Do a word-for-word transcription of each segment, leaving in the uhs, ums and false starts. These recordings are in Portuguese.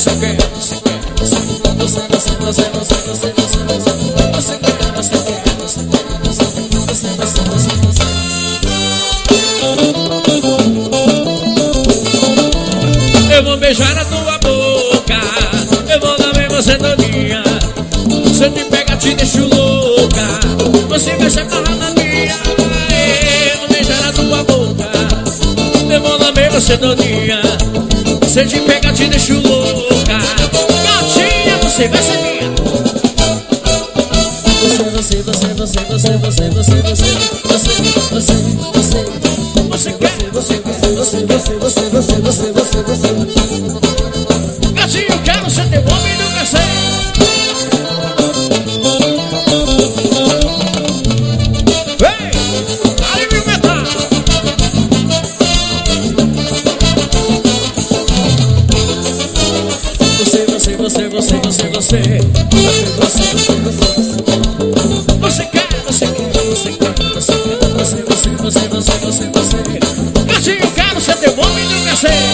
você quer, você quer, você, você, você, você, você, você, você, você, você quer, você quer, você quer, você, você, você, você, você. Eu vou beijar a tua boca, eu vou lamber você todinha. Se eu te pegar te deixo louca, você vai se agarrar na minha. Eu vou beijar a tua boca, eu vou lamber você todinha. Se eu te pegar te deixo louca, gatinha, você vai ser minha. Você, você, você, você, você, você, você, você, você, você, você, você quer, você, você, você, você, você, você, você, você, você. Gatinho, eu quero ser teu homem do cacete. Você, você, você, você, você, você, você, você, você quer, você quer, você quer, você quer, você, você, você, você, você, você. Gatinho, eu quero ser teu homem do cacete.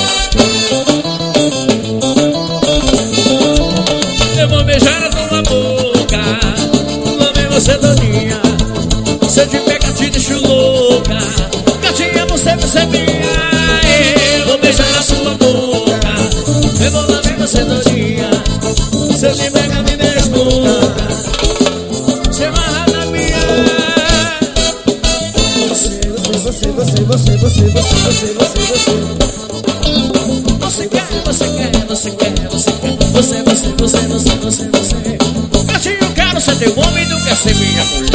Eu vou beijar a tua boca, lamber você todinha. Se eu te pegar te deixo louca, gatinha, você vai ser minha. Eu vou beijar a sua boca, eu vou lamber você todinha. Se eu te pegar me deixo louca, você vai lá na minha. Você, você, você, você, você, você, você, você, você, você. Você quer, você quer, você quer, você quer, você, você, você, você, você, você. Gatinho, eu quero ser teu homem, não quer ser minha mulher.